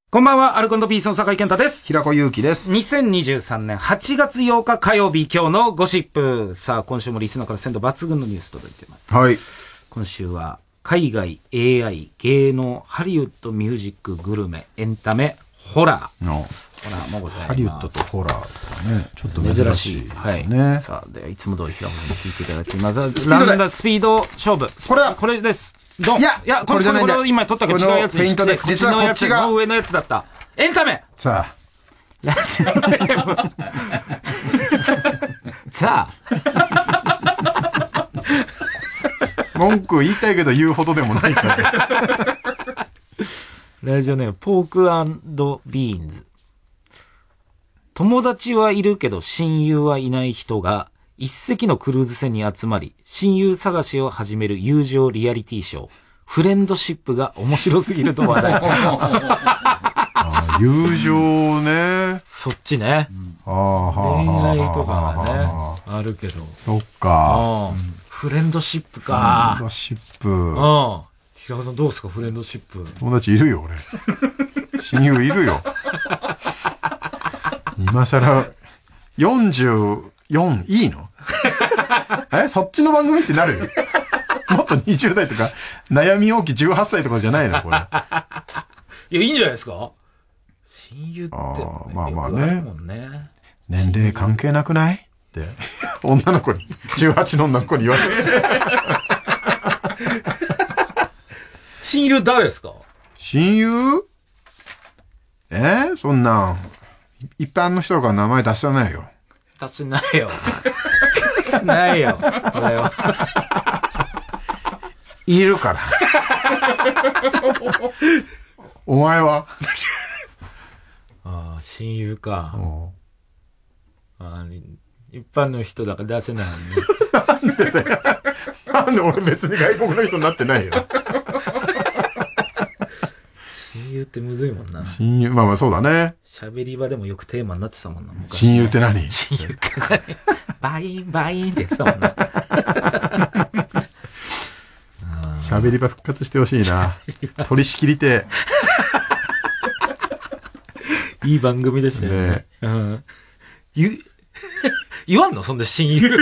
こんばんは、アルコ&ピースの酒井健太です。 平子祐希です。 2023年8月8日火曜日、今日のゴシップ。さあ、今週もリスナーから鮮度抜群のニュース届いています。 はい。 今週は、海外、AI、芸能、ハリウッド、ミュージック、グルメ、エンタメ、ホラー。ホラーもございます。 ハリウッドとホラーとかね、ちょっと珍しいですね。 はい。さあ、では、いつも通り平子さんに聞いていただきます。ランダスピード勝負。これです。ドン。いや、これじゃないんだ。これ今撮ったけど違うやつにして。 ペイントで、実はこっちが。 の上のやつだった。エンタメさあ。 ラジオネーム。さあ。 文句言いたいけど言うほどでもないから。 ラジオネーム、ポーク&ビーンズ。友達はいるけど親友はいない人が一隻のクルーズ船に集まり、親友探しを始める友情リアリティショー、フレンドシップが面白すぎると話題。 友情ね。 そっちね。恋愛とかはね、あるけど。 そっか。 フレンドシップか。 フレンドシップ。 平子さんどうですか、フレンドシップ。 友達いるよ、俺。親友いるよ。今更、44いいのそっちの番組ってなるもっと20代とか、悩み大き18歳とかじゃないのこれ。 いや、いいんじゃないですか、親友って、 まあまあね。年齢関係なくないって、女の子に、18の女の子に言われて。 親友誰ですか？ 親友そんな、一般の人とか名前出さないよ。 出せないよ。出せないよ。これは。 いるから。お前は親友か。一般の人だから出せないのね。 なんでだよ。なんで俺別に外国の人になってないよ。 親友ってむずいもんな。 親友、まあまあそうだね。 喋り場でもよくテーマになってたもんな。昔親友って何？ 親友って何？バインバインって言ってたもんな。 喋り場復活してほしいな。取り仕切りて。 いい番組でしたよね。言わんのそんで親友。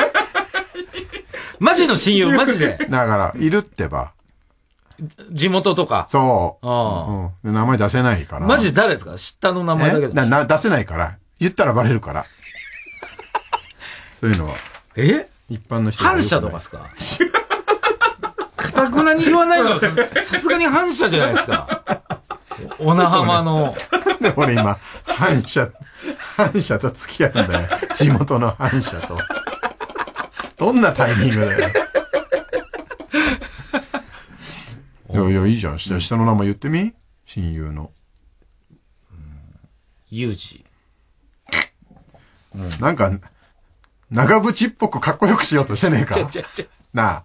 マジの親友、マジで。 だから、いるってば。 地元とか。 そう。名前出せないから。 マジ誰ですか？下の名前だけど。 出せないから。言ったらバレるから。そういうのは。一般の人反社とかですか？かたくなに言わないのはさすがに反社じゃないですか。小名浜の。 で、俺今、反社と付き合うんだよ。地元の反社と。どんなタイミングだよ。いや、いいじゃん。下の名前言ってみ？親友の。 ユージ。 なんか、長渕っぽくかっこよくしようとしてねえか。なあ。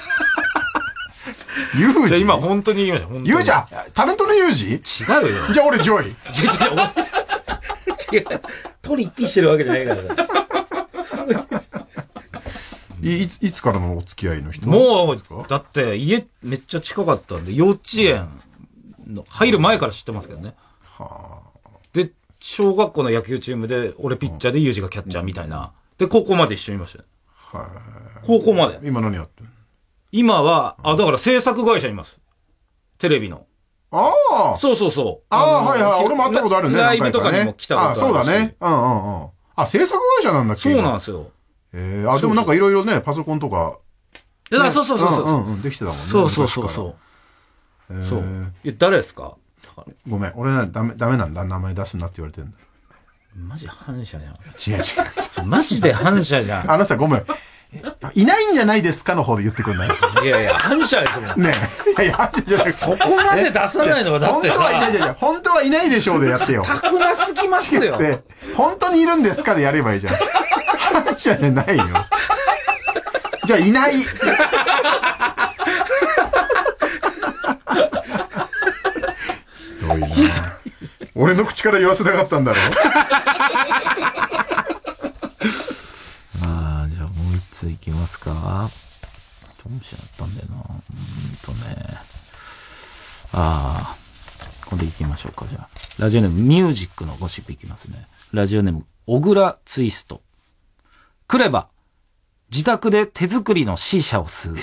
ユージ。 じゃあ今本当に言いました。 ユージタレントのユージ？ 違うよ。 じゃあ俺ジョイ。 違う。トリッピーしてるわけじゃないから。 いつからのお付き合いの人？ もう、だって家めっちゃ近かったんで、幼稚園の入る前から知ってますけどね。で、小学校の野球チームで、俺ピッチャーでユージがキャッチャーみたいな。で、高校まで一緒にいましたね。高校まで。 今何やってる？ 今は、だから制作会社にいます。テレビの。そう。 はいはい。俺も会ったことあるね。 ライブとかにも来たことあるし。 そうだね。制作会社なんだっけ？ そうなんですよ。 でもなんかいろいろね、パソコンとか。 そう。 できてたもんね。 そう。誰ですか？ ごめん、俺ダメなんだ。名前出すなって言われてるんだ。 マジ反射じゃん。 違う。 マジで反射じゃん。 さ、ごめん。いないんじゃないですかの方で言ってくんない？ いや、反射ですもん。 ねえ。いや、反射じゃなくて。 そこまで出さないのはだってさ。 本当はいないでしょうでやってよ。 たくますぎますよ。 本当にいるんですかでやればいいじゃん。反射じゃないよ。じゃあいない。ひどいな。俺の口から言わせたかったんだろ。 じゃあもう一ついきますか。どうしちゃったんだよな。 今度行きましょうか。じゃあラジオネームミュージックのゴシップいきますね。ラジオネーム小倉ツイスト。来れば自宅で手作りの C 社を吸う。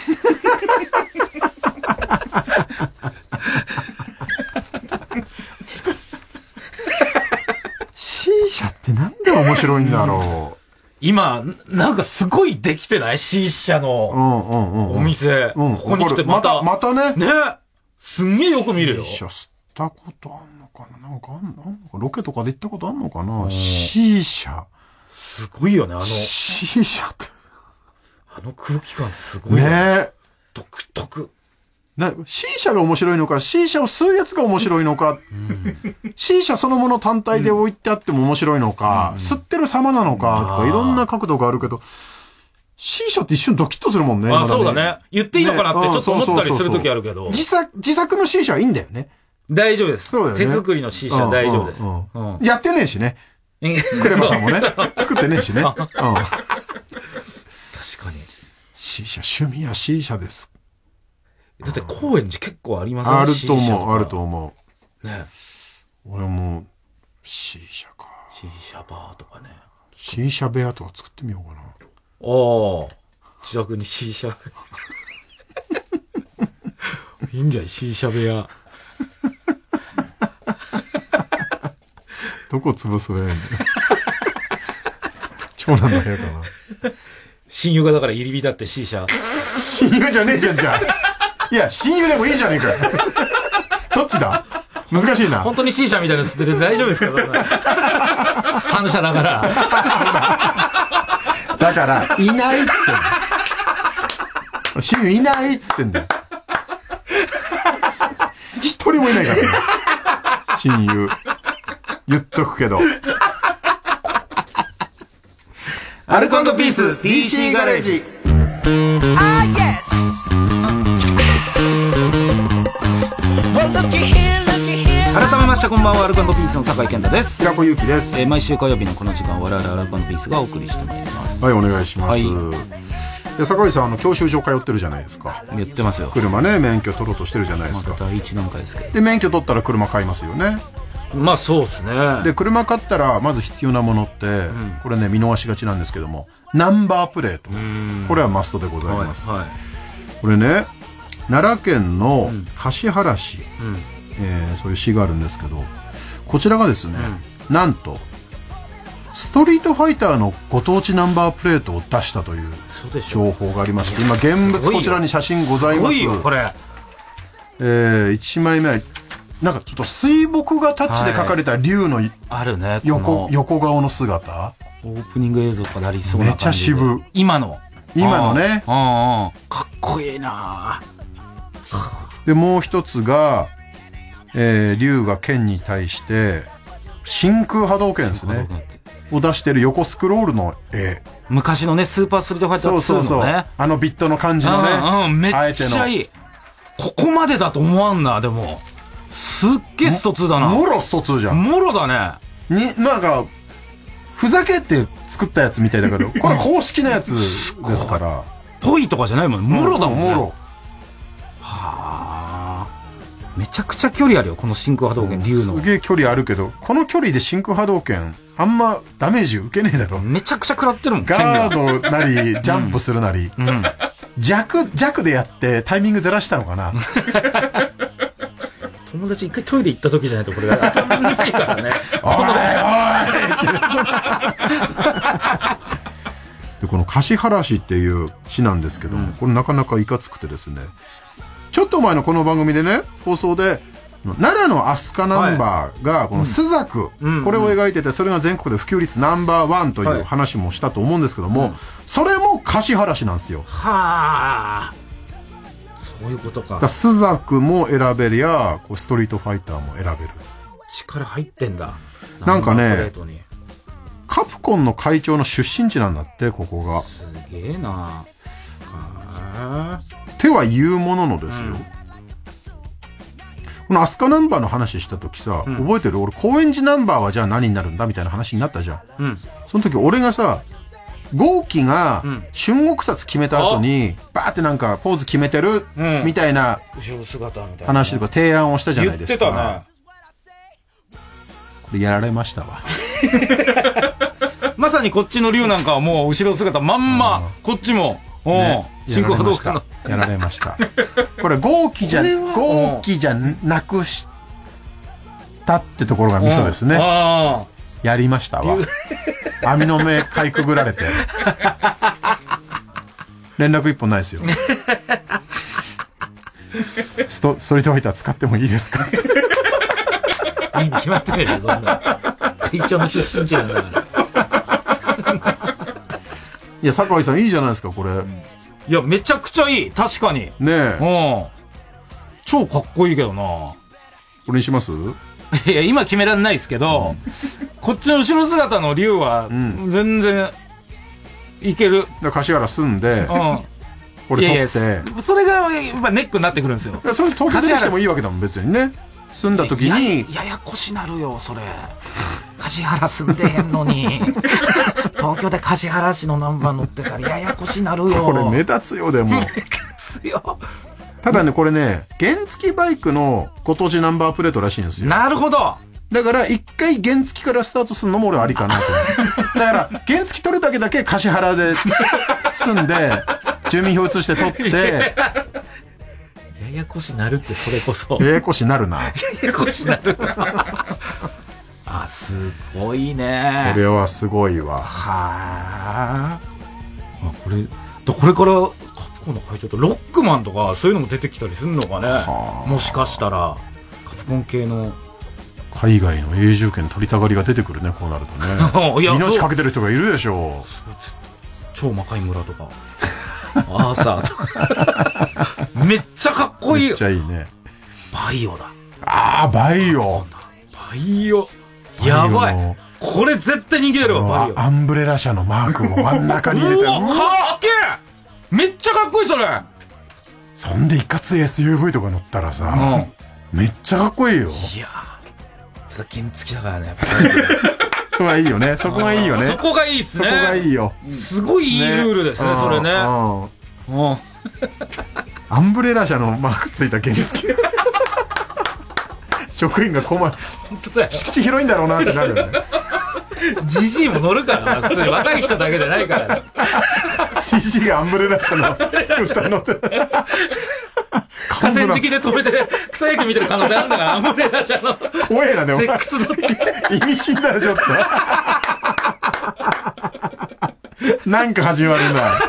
C 社ってなんで面白いんだろう。 今なんかすごいできてない C 社のお店、ここに来てまたね。 ね、すんげえよく見るよ。 C 社吸ったことあんのかな。なんかあんのかロケとかで行ったことあんのかな。C 社すごいよね。 C 社ってあの空気感すごいよね。 独特。 C 社が面白いのか、C 社を吸うやつが面白いのか、C 社そのもの単体で置いてあっても面白いのか、吸ってる様なのか、とかいろんな角度があるけど、C 社って一瞬ドキッとするもんね。 そうだね。言っていいのかなってちょっと思ったりするときあるけど。 自作の C 社はいいんだよね。 大丈夫です。 そうだよね。 手作りの C 社大丈夫です。 やってねえしね。クレバさんもね。作ってねえしね。確かに。 C 社、趣味は C 社です。 だって高円寺結構ありますね。あると思う、あると思う。 ね。 俺も C 社か。 C 社バーとかね。 C 社部屋とか作ってみようかな。 ああ。自宅に C 社。いいんじゃない ?C 社部屋。 どこ潰す部屋やねん。長男の部屋かな。 親友がだから入り浸って C 社。 親友じゃねえじゃん、じゃあ。いや、親友でもいいじゃねえかよ。どっちだ難しいな。 本当に C 社みたいなの吸ってる大丈夫ですか反射ながら。 だから、いないっつってんの。親友いないっつってんだよ。一人もいないからね。親友。言っとくけど。 アルコ&ピース DC ガレージ。改めましてこんばんは、アルコ&ピースの酒井健太です。 平子祐希です。 毎週火曜日のこの時間我々アルコ&ピースがお送りしてまいります。 はい、お願いします。で酒井さん教習所通ってるじゃないですか。 言ってますよ。 車ね、免許取ろうとしてるじゃないですか。 第一段階ですけど。 で免許取ったら車買いますよね。 まあそうですね。 で車買ったらまず必要なものって、これね見逃しがちなんですけども、ナンバープレート。これはマストでございます。これね、奈良県の橿原市、そういう市があるんですけど、こちらがですね、なんとストリートファイターのご当地ナンバープレートを出したという情報がありまして、今現物こちらに写真ございます。 すごいよこれ。 1枚目はなんかちょっと水墨画タッチで描かれた竜のあるね、 横顔の姿。 オープニング映像がなりそうな感じで。 めちゃ渋。 今のね。 かっこいいな。 でもう一つが、竜が剣に対して真空波動拳ですねを出してる横スクロールの絵。 昔のねスーパーストリートファイター2のね。 そうあのビットの感じのね。 めっちゃいい。ここまでだと思わんな。でもすっげえスト2だな。 もろスト2じゃん。 もろだね。 なんかふざけて作ったやつみたいだけど、これ公式なやつですから。 ぽいとかじゃないもん。もろだもんね。 もろ。 はあ。めちゃくちゃ距離あるよこの真空波動拳、竜の。 すげえ距離あるけど、この距離で真空波動拳あんまダメージ受けねえだろ。 めちゃくちゃ食らってるもん。 ガードなりジャンプするなり、弱でやってタイミングずらしたのかな。 友達一回トイレ行った時じゃないとこれが当たんないからね。 おいでこの橿原市っていう市なんですけども、これなかなかいかつくてですね、ちょっと前のこの番組でね放送で奈良の飛鳥ナンバーがこの朱雀、これを描いてて、それが全国で普及率ナンバーワンという話もしたと思うんですけども、それも橿原市なんですよ。 はあ、そういうことか。 朱雀も選べりゃストリートファイターも選べる。 力入ってんだ。 なんかね、カプコンの会長の出身地なんだって、ここが。 すげえな。 手は言うもののですよ、この飛鳥ナンバーの話した時さ、覚えてる？俺高円寺ナンバーはじゃあ何になるんだみたいな話になったじゃん、その時俺がさ、豪輝が春国札決めた後にバーってなんかポーズ決めてるみたいな話とか提案をしたじゃないですか。 言ってたね。 でやられましたわ。 まさにこっちの竜なんかはもう後ろ姿まんま、こっちも、ね、進行波動かの。 やられました。これ豪気じゃなくしたってところがミソですね。やりましたわ。網の目かいくぐられて。連絡一本ないですよ。ストリートファイター使ってもいいですか？ いいに決まってないよ、そんな。会長の出身地なんだから。 いや、酒井さんいいじゃないですか、これ。 いや、めちゃくちゃいい。確かに。 ねえ。 超かっこいいけどな。 これにします？ いや、今決められないですけど、こっちの後ろ姿の竜は、全然、いける。 柏原住んで、これ取って。 それが、やっぱネックになってくるんですよ。 それ東京でしてもいいわけだもん、別にね。住んだ時に。 ややこしなるよ、それ。柏原住んでへんのに。東京で柏原市のナンバー乗ってたらややこしなるよ。 これ目立つよ、でも。目立つよ。 ただね、これね、原付バイクのご当地ナンバープレートらしいんですよ。 なるほど。 だから一回原付からスタートするのも俺はありかなと思う。だから原付取るだけ柏原で住んで住民票移して取ってややこしなるって、それこそややこしなるな。 ややこしなるあ、すごいね。 これはすごいわ。 はあ。これからカプコンの会長とロックマンとかそういうのも出てきたりするのかね。もしかしたらカプコン系の海外の永住権取りたがりが出てくるね、こうなるとね。命かけてる人がいるでしょう。 超魔界村とかアーサーとかめっちゃかっこいい。 めっちゃいいね。 バイオだ。 ああ、バイオ。 バイオ。やばい。これ絶対人気出るわ、バイオ。 アンブレラ社のマークを真ん中に入れて。 うわ、かっけえ。めっちゃかっこいい、それ。 そんでいかつい SUV とか乗ったらさ、めっちゃかっこいいよ。 いやー、ただ原付だからね、やっぱり。 そこがいいよね。そこがいいよね。 そこがいいっすね。 そこがいいよ。 すごいいいルールですね、それね。 アンブレラ社のマークついた原付。職員が困る。敷地広いんだろうなってなるよね。 ジジイも乗るからな、普通に若い人だけじゃないからね。 ジジイがアンブレラ社のスクーター乗って。 河川敷で止めて草野球見てる可能性あるんだから、アンブレラ社の。 怖えな、でも。 セックス乗って。 意味深だな、ちょっと。なんか始まるんだ。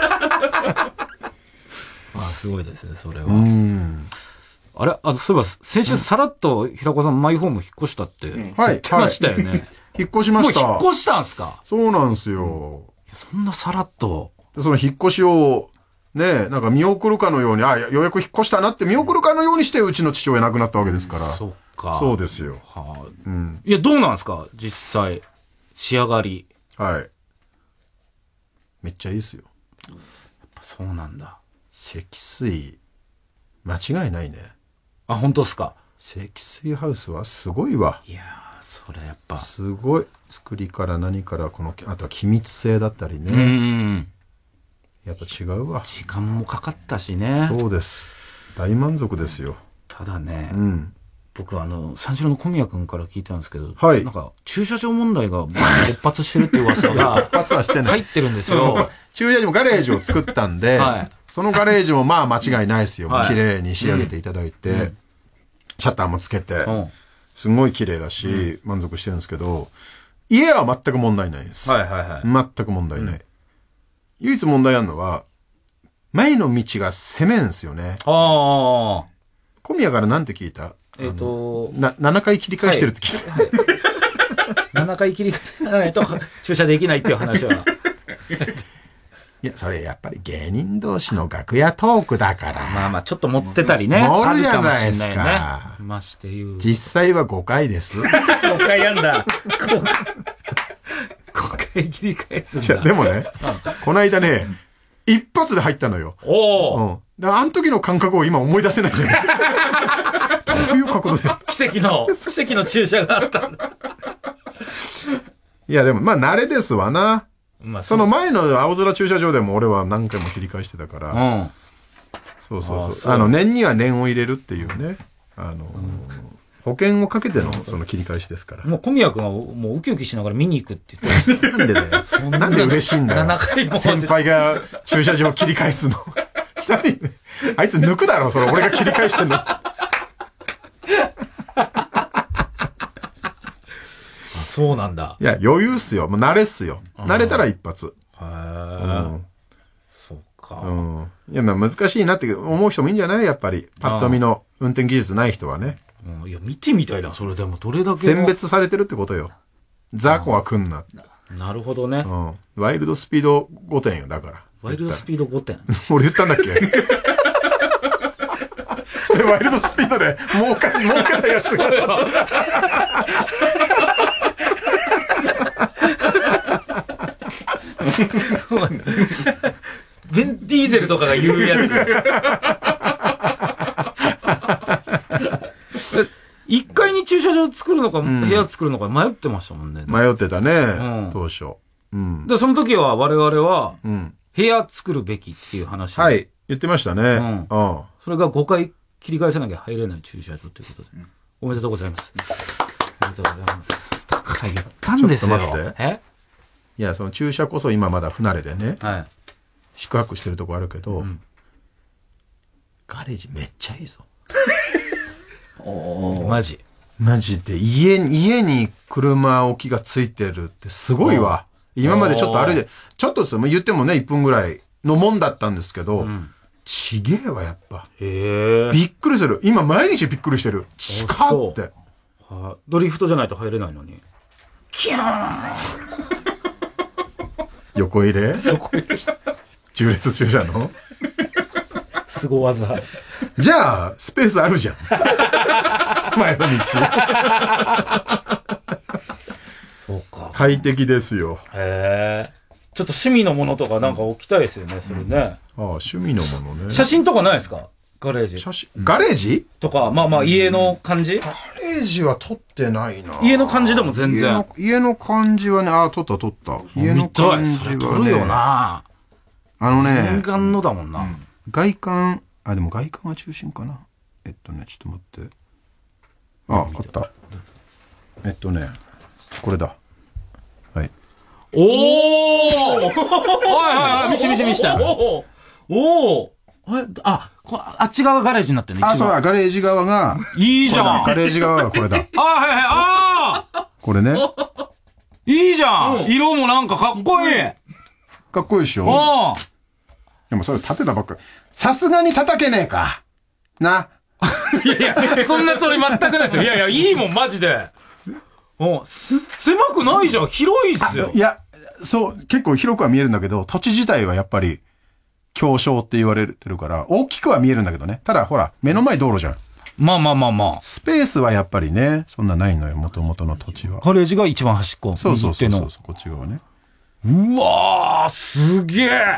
まあ、すごいですね、それは。あれ、そういえば、先週さらっと平子さんマイホーム引っ越したって言ってましたよね。 引っ越しました。 もう引っ越したんすか？ そうなんですよ。 そんなさらっと。 その引っ越しを、ね、なんか見送るかのように、ようやく引っ越したなって見送るかのようにして、うちの父親亡くなったわけですから。 そっか。 そうですよ。 いや、どうなんですか実際。仕上がり。 はい。めっちゃいいですよ。 やっぱそうなんだ。 積水、間違いないね。 あ、本当ですか？ 積水ハウスはすごいわ。 いやー、それやっぱ。 すごい。作りから何から、あとは気密性だったりね。やっぱ違うわ。 時間もかかったしね。 そうです。大満足ですよ。 ただね、僕は三四郎の小宮君から聞いたんですけど、なんか駐車場問題が勃発してるっていう噂が勃発はしてない入ってるんですよ。 駐車場もガレージを作ったんで、そのガレージもまあ間違いないですよ。綺麗に仕上げていただいて、シャッターもつけて、すごい綺麗だし、満足してるんですけど、家は全く問題ないです。全く問題ない。唯一問題あるのは、前の道が狭いんですよね。小宮からなんて聞いた？7回切り返してるって聞いた。7回切り返さないと駐車できないっていう話は。 いや、それやっぱり芸人同士の楽屋トークだから。 まあまあ、ちちょっと持ってたりね。 盛るじゃないですか。 まして言う。 実際は5回です。 5回やんだ。5回切り返すんだ。 じゃでもね、この間ね、一発で入ったのよ。あの時の感覚を今思い出せないんだよ。どういう角度で。 奇跡の駐車があったんだ。 いや、でも、まあ、慣れですわな。その前の青空駐車場でも俺は何回も切り返してたから。そう。年には念を入れるっていうね。 保険をかけてのその切り返しですから。 もう小宮君はもうウキウキしながら見に行くって言って。 なんでだよ。なんで嬉しいんだよ。 7回も先輩が駐車場切り返すの。何あいつ抜くだろ、それ俺が切り返してんの。 そうなんだ。 いや、余裕っすよ。もう慣れっすよ。慣れたら一発。 へー。そうか。 いや、まあ難しいなって思う人もいいんじゃないやっぱり。パッと見の運転技術ない人はね。 いや、見てみたいな、それでも。どれだけ。 選別されてるってことよ。雑魚は来んな。 なるほどね。 ワイルドスピード5点よ、だから。 ワイルドスピード5点。 俺言ったんだっけそれワイルドスピードで儲けたやつが。 ベン・ディーゼルとかが言うやつ。1階に駐車場作るのか、部屋作るのか迷ってましたもんね。 迷ってたね、当初。 で、その時は我々は、部屋作るべきっていう話。 はい。言ってましたね。 それが5回切り返さなきゃ入れない駐車場ということで。おめでとうございます。おめでとうございます。だから言ったんですよ。 ちょっと待って。いや、その駐車こそ今まだ不慣れでね。宿泊してるとこあるけど、ガレージめっちゃいいぞ。 マジで家に車置きがついてるってすごいわ。今までちょっとあれでちょっとですよ、言ってもね1分ぐらいのもんだったんですけど、ちげえわやっぱ。びっくりする。今毎日びっくりしてる。近って。 ドリフトじゃないと入れないのに。キャー横入れ縦列駐車のすご技。 じゃあスペースあるじゃん。前の道。 そうか。 快適ですよ。 へえ。ちょっと趣味のものとかなんか置きたいですよね、それね。 趣味のものね。 写真とかないですか？ガレージ。 ガレージとか、まあ家の感じ？ ガレージは撮ってないな。 家の感じでも全然。 家の感じはね、撮った。家の感じはね。 それ撮るよな。念願のだもんな。 外観、でも外観は中心かな。ちょっと待って。あった。これだ。はい。 おーはい、見した。おあっち側がガレージになってるね。 そうだ、ガレージ側が。 いいじゃん。 ガレージ側がこれだ。これね。 いいじゃん。色もなんかかっこいい。 かっこいいでしょ。でもそれ立てたばっかり。さすがに叩けねえか。な。 いや、そんなつもり全くないですよ。いや、いいもん、マジで。狭くないじゃん。広いっすよ。 いや、そう、結構広くは見えるんだけど、土地自体はやっぱり、狭小って言われてるから、大きくは見えるんだけどね。ただ、ほら、目の前道路じゃん。 まあ。 スペースはやっぱりね、そんなないのよ、元々の土地は。 ガレージが一番端っこ。 そう、こっち側ね。 うわー、すげえ。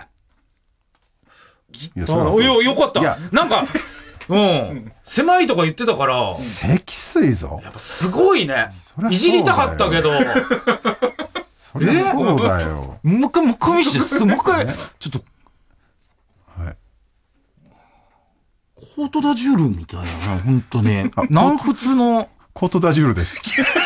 よかった。なんか、狭いとか言ってたから。 積水ぞ。 やっぱすごいね。いじりたかったけど。 そりゃそうだよ。 もう一回見して、もう一回、ちょっと。 はい。 コートダジュールみたいな、ほんとね。南仏の。 コートダジュールです。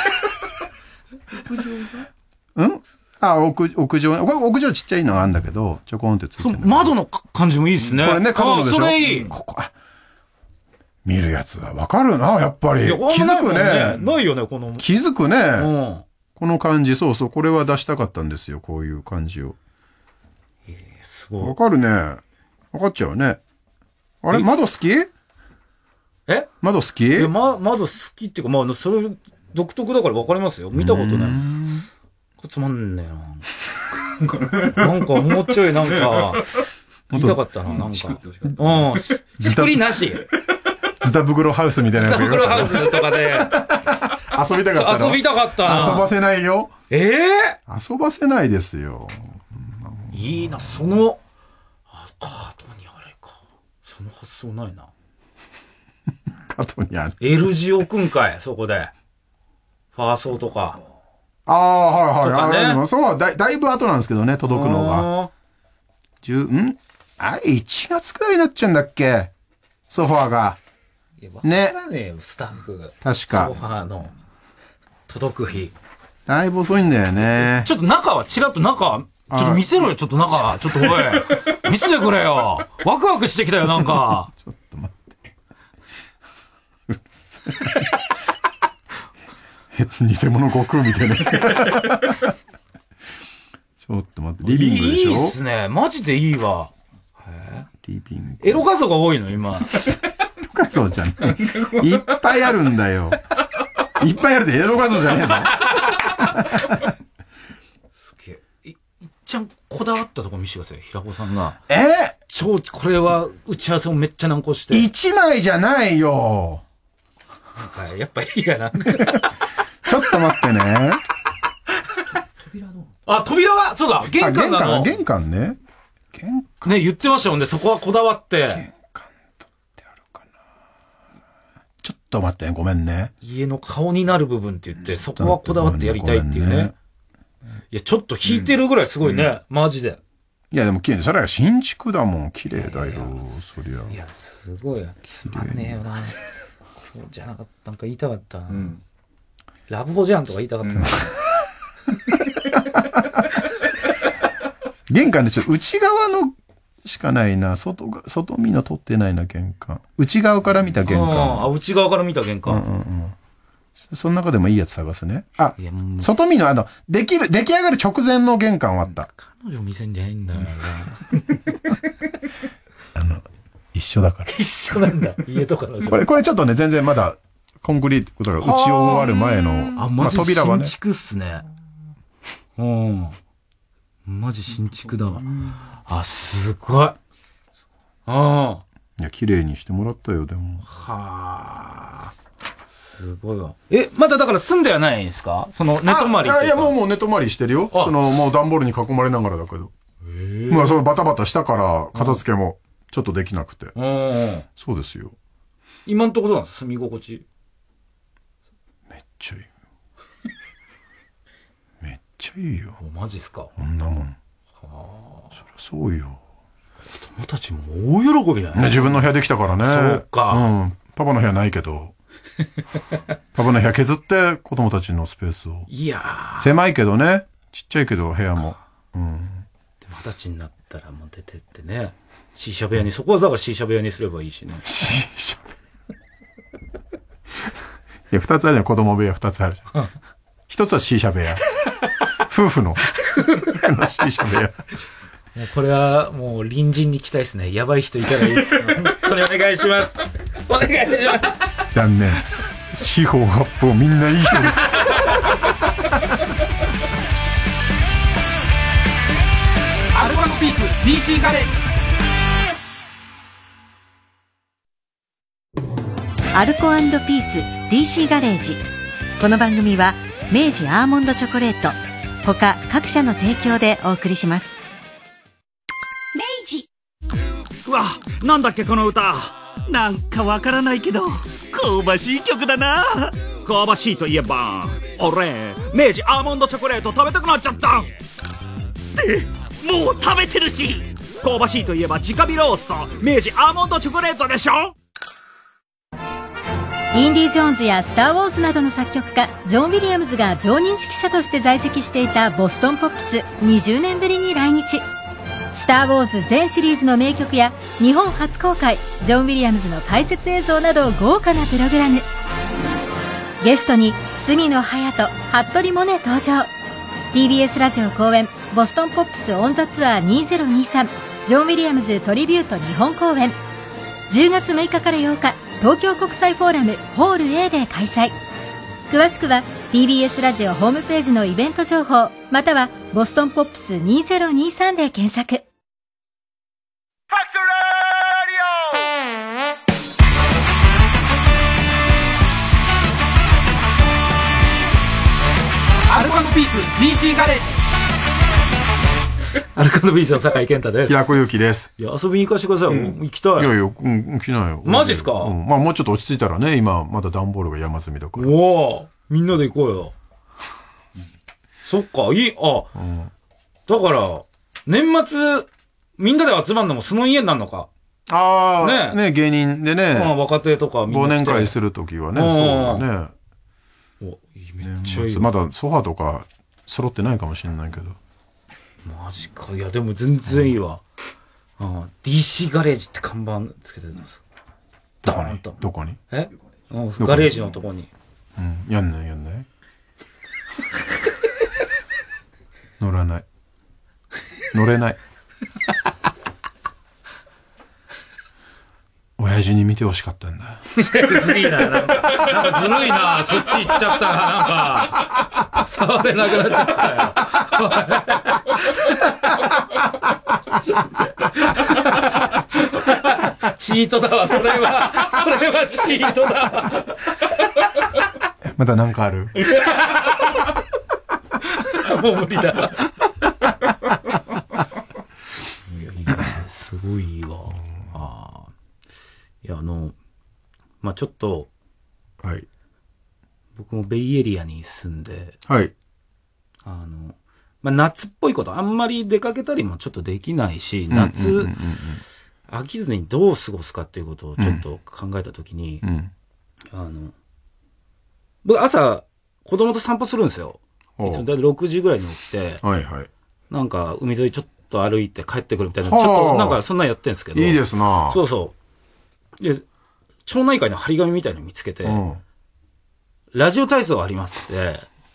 屋上。屋上ちっちゃいのがあるんだけど、ちょこんってついてる。 窓の感じもいいですね。 これね、角のでしょ。 それいい。 見るやつはわかるな、やっぱり。気づくね。 ないよね、この。 気づくね。この感じ、そう、これは出したかったんですよ、こういう感じを。 すごい。 わかるね。わかっちゃうね。あれ窓好き？窓好き？ 窓好きっていうか、それ独特だからわかりますよ。見たことない。つまんねえな。なんかもうちょいなんか、言いたかったな、なんか。しくりなし。 ズタ袋ハウスみたいなやつ。 ズタ袋ハウスとかで。 遊びたかったの？ 遊びたかったな。 遊ばせないよ。 遊ばせないですよ。 いいな、カードにあれか。その発想ないな。 カードにある。 L 字置くんかい、そこで。ファーソーとか。 はい。そう、だいぶ後なんですけどね、届くのが。1月くらいになっちゃうんだっけ？ソファーが。 ね。わからねえよ、スタッフ。 確か。ソファーの届く日。 だいぶ遅いんだよね。 ちょっと中は、ちらっと中、ちょっと見せろよ、ちょっと中。ちょっとおい。見せてくれよ。ワクワクしてきたよ、なんか。 ちょっと待って。うるせえ。偽物悟空みたいなやつ。ちょっと待って、リビングでしょ？ いいっすね。マジでいいわ。 リビング。 エロ画像が多いの、今。 エロ画像じゃん。いっぱいあるんだよ。いっぱいあるでエロ画像じゃねえぞ。 すげえ。いっちゃんこだわったとこ見せてください、平子さんが。これは打ち合わせもめっちゃ難航して。 1枚じゃないよ。 なんか、やっぱいいやな。ちょっと待ってね。 扉はそうだ、玄関なの。 玄関ね。 玄関。ね、言ってましたもんね、そこはこだわって。玄関取ってあるかな。ちょっと待ってね、ごめんね。 家の顔になる部分って言って、そこはこだわってやりたいっていうね。いや、ちょっと引いてるぐらいすごいね、マジで。 いや、でも綺麗。それは新築だもん、綺麗だよ、そりゃ。 いや、すごい。つまんねえよな。そうじゃなかったんか言いたかったな。ラブホじゃんとか言いたかったな。 玄関でちょっと内側のしかないな。外見の取ってないな、玄関。内側から見た玄関。 内側から見た玄関。 その中でもいいやつ探すね。外見の出来上がる直前の玄関はあった。 彼女見せんじゃないんだよな。一緒だから。 一緒なんだ。家とかの。 これちょっとね、全然まだ、コンクリートが打ち終わる前の、扉はね。 新築っすね。マジ新築だわ。すごい。いや、綺麗にしてもらったよ、でも。 すごいわ。まだだから住んではないんですか？その寝泊まりっていうか。 いや、もう寝泊まりしてるよ。もう段ボールに囲まれながらだけど。まあ、そのバタバタしたから、片付けもちょっとできなくて。そうですよ。 今んところなんですか？住み心地。 めっちゃいい。めっちゃいいよ。 マジっすか？ こんなもん。そりゃそうよ。 子供たちも大喜びだね。 自分の部屋できたからね。 そうか。 パパの部屋ないけど。パパの部屋削って子供たちのスペースを。 いやー。 狭いけどね。ちっちゃいけど部屋も。 20歳になったらもう出てってね。シーシャ部屋に、そこはだからシーシャ部屋にすればいいしね。 シーシャ部屋。いや、2つあるじゃん。子供部屋2つあるじゃん。1つはシーシャ部屋。夫婦のシーシャ部屋。 もうこれはもう隣人に期待ですね。やばい人いたらいいです。本当にお願いします。お願いします。 残念。四方八方みんないい人です。 アルコ&ピース DC ガレージ。アルコ&ピース DC ガレージ。この番組は明治アーモンドチョコレート他各社の提供でお送りします。 明治。 うわ、なんだっけこの歌。なんかわからないけど香ばしい曲だな。香ばしいといえば俺明治アーモンドチョコレート食べたくなっちゃった。ってもう食べてるし。香ばしいといえば直火ロースト明治アーモンドチョコレートでしょ。 インディ・ジョーンズやスター・ウォーズなどの作曲家ジョン・ウィリアムズが常任指揮者として在籍していたボストンポップス20年ぶりに来日。スター・ウォーズ全シリーズの名曲や日本初公開ジョン・ウィリアムズの解説映像など豪華なプログラム。ゲストに角野隼斗、服部萌音登場。 TBS ラジオ公演ボストンポップスオンザツアー2023ジョン・ウィリアムズトリビュート日本公演10月6日から8日東京国際フォーラムホール A で開催。詳しくは TBS ラジオホームページのイベント情報またはボストンポップス2023で検索。 アルコ&ピース DC ガレージ。アルコ&ピースの酒井健太です。 平子祐希です。 いや、遊びに行かせてください。行きたい。 いやいや、来ないよ。 マジっすか？ まあもうちょっと落ち着いたらね、今、まだ段ボールが山積みだから。 おお、みんなで行こうよ。そっか、だから、年末、みんなで集まるのもその家になるのか。 ああ、ね、芸人でね。 若手とかみんな。忘年会するときはね、そうだね。 めっちゃいい。 まだソファとか揃ってないかもしれないけど。 マジか。いや、でも全然いいわ。DC ガレージって看板つけてるんです。 どこにガレージのとこに。 やんない。乗らない。乗れない。親父に見てほしかったんだ。 ずるいな、なんかずるいな、そっち行っちゃったら、なんか、触れなくなっちゃったよ。チートだわ、それはチートだわ。 まだなんかある？ もう無理だわ。いいですね、すごいいいわ。いや、ちょっと、 はい。 僕もベイエリアに住んで、 はい。 夏っぽいことあんまり出かけたりもちょっとできないし、夏、飽きずにどう過ごすかっていうことをちょっと考えたときに、僕朝、子供と散歩するんですよ。いつもだいたい6時ぐらいに起きて、なんか海沿いちょっと歩いて帰ってくるみたいな、ちょっとなんかそんなんやってんですけど。 いいですな。 そうそう。で、町内会の張り紙みたいなの見つけて、ラジオ体操ありますって。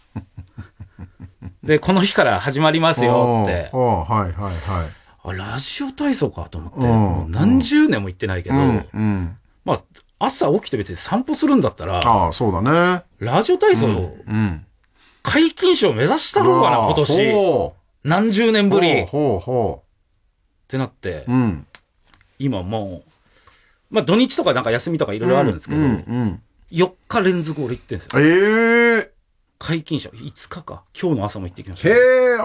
で、この日から始まりますよって。ラジオ体操かと思って、もう何十年も行ってないけど、朝起きて別に散歩するんだったら、 そうだね。 ラジオ体操、解禁賞目指したろうかな、今年。何十年ぶり。ってなって、今もう、土日とかなんか休みとかいろいろあるんですけど、4日連続俺行ってんですよ。解禁賞、5日か。今日の朝も行ってきました。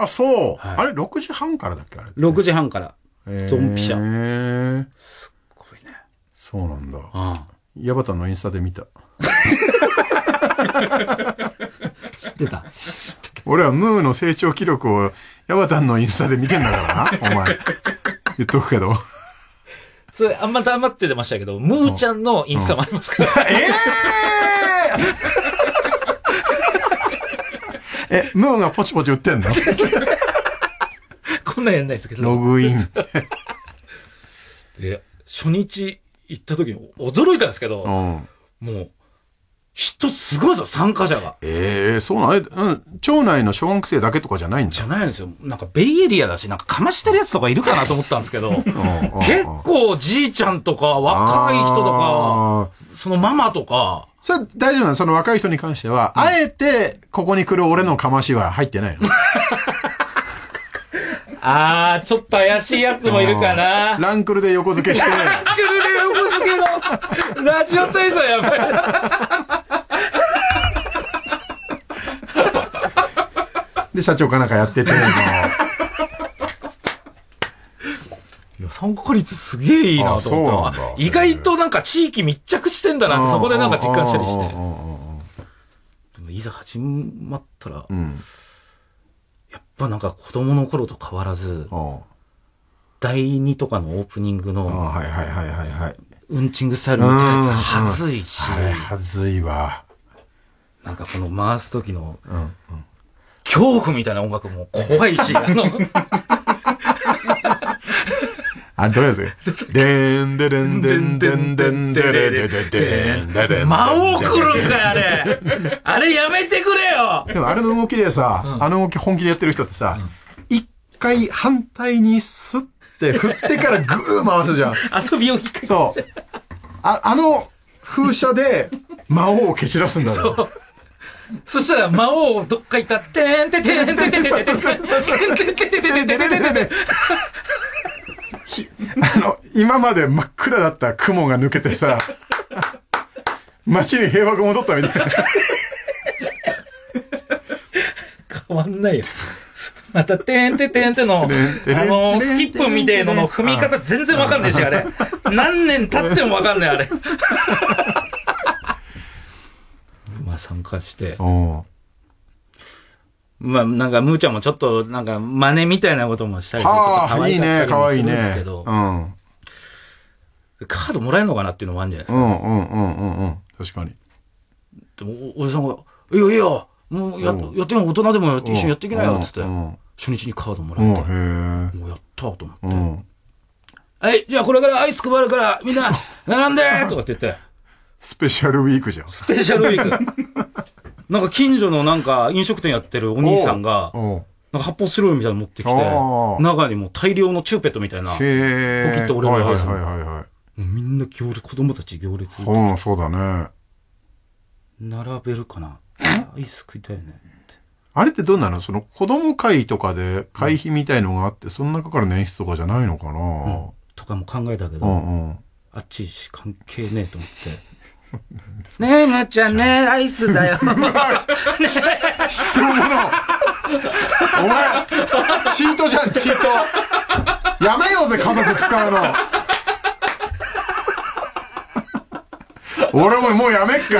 そう。あれ、6時半からだっけあれ。 6時半から。ドンピシャ。すっごいね。 そうなんだ。ヤバタンのインスタで見た。 知ってた。 俺はムーの成長記録をヤバタンのインスタで見てんだからな、お前。言っとくけど。 それ、あんま黙ってましたけど、ムーちゃんのインスタもありますから。 ムーがポチポチ売ってんの？ こんなんやんないですけど。 ログイン。 で、初日行った時に驚いたんですけど、もう、人すごいぞ、参加者が。 そうなの？町内の小学生だけとかじゃないんだ。 じゃないんですよ。なんかベイエリアだし、なんかかましてるやつとかいるかなと思ったんですけど、結構じいちゃんとか若い人とか、そのママとか。 それ大丈夫なの？その若い人に関しては、あえてここに来る俺のかましは入ってないの？ ちょっと怪しいやつもいるかな。 ランクルで横付けして。 ランクルで横付けのラジオ体操やばいな。 で、社長かなんかやってて、 参加率すげえいいなと思った。意外となんか地域密着してんだなってそこでなんか実感したりして。でもいざ始まったら、やっぱなんか子供の頃と変わらず、第2とかのオープニングの、うんちんぐスタイルみたいなやつはずいし。 はずいわ。 なんかこの回す時の、恐怖みたいな音楽も怖いし、 あれどうやつ？でんでれんでんでんでんでれでででんでれん。 魔王来るんかい、あれ。あれやめてくれよ。 でもあれの動きでさ、あの動き本気でやってる人ってさ、一回反対にスッて振ってからグー回すじゃん。 遊びを引っ掛けて。 そう。あの風車で魔王を蹴散らすんだろ。 そしたら魔王どっか行ったら、てんててんてててててててててててててて今まで真っ暗だった雲が抜けてさ、街に平和が戻ったみたいな。 変わんないよ。また、てんててんての、スキップみたいのの踏み方全然わかんないし、あれ。何年経ってもわかんない、あれ。まあ参加して。まあなんかムーちゃんもちょっとなんか真似みたいなこともしたりして、ちょっと可愛かったりもするんですけど。 カードもらえるのかなっていうのもあるんじゃないですか。 確かに。 でも、おじさんが、いいよいいよ、もうやってよ、大人でも一緒にやっていきなよ、つって。初日にカードもらえて。もうやったと思って。はい、じゃあこれからアイス配るから、みんな、並んでとかって言って。 スペシャルウィークじゃん。 スペシャルウィーク。なんか近所のなんか飲食店やってるお兄さんが、なんか発泡スチロールみたいなの持ってきて、中にも大量のチューペットみたいな、ポキッと俺のアイス。みんな行列、子供たち行列。 そうだね。 並べるかな。アイス食いたいね。 あれってどうなの？その子供会とかで会費みたいのがあって、その中から捻出とかじゃないのかな、 とかも考えたけど、あっち関係ねえと思って。ねえ、まっちゃんね、アイスだよ。必要もの。 お前、チートじゃん、チート。やめようぜ、家族使うの。俺ももうやめっから。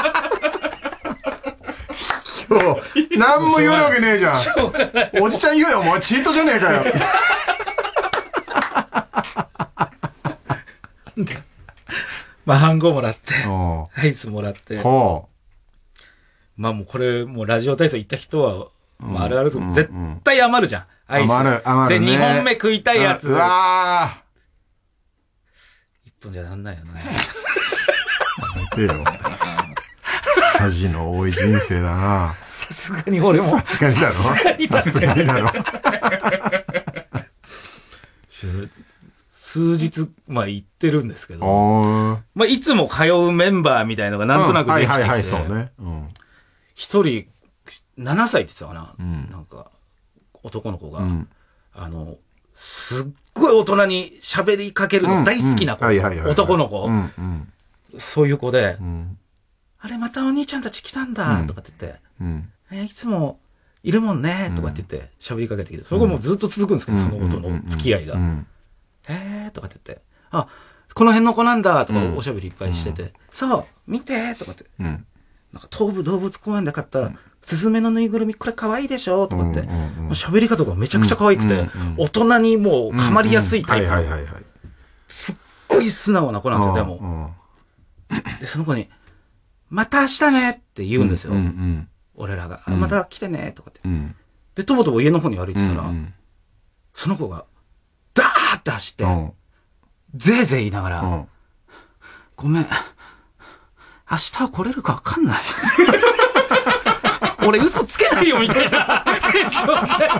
何も言うわけねえじゃん。おじちゃん言うよ、お前チートじゃねえかよ。 まあ、半号もらって、アイスもらって。まあもうこれ、もうラジオ体操行った人は、まああるある絶対余るじゃん。アイス。余るね。で、2本目食いたいやつ。 うわ 1本じゃなんないよね。 やめてよ。恥の多い人生だな。 さすがに俺も。 さすがにだろ。さすがにだろ。 数日、まあ行ってるんですけど、まあいつも通うメンバーみたいのがなんとなくできてきて、一人、7歳って言ってたかな、なんか、男の子が、すっごい大人に喋りかけるの大好きな子、男の子、そういう子で、あれまたお兄ちゃんたち来たんだ、とかって言って、いつもいるもんね、とかって言って喋りかけてきて、それがもうずっと続くんですけど、その子との付き合いが。とかって言って、あ、この辺の子なんだとかおしゃべりいっぱいしてて、そう、見てとかって、なんか東武動物公園で買ったスズメのぬいぐるみこれ可愛いでしょとかって、喋り方がめちゃくちゃ可愛くて、大人にもうハマりやすいタイプ。すっごい素直な子なんですよ、でも。で、その子に、また明日ねって言うんですよ。俺らが。また来てねとかって。で、とぼとぼ家の方に歩いてたら、その子が、ダーって走って、ぜいぜい言いながら、ごめん、明日は来れるか分かんない。俺嘘つけないよみたいなテンションで。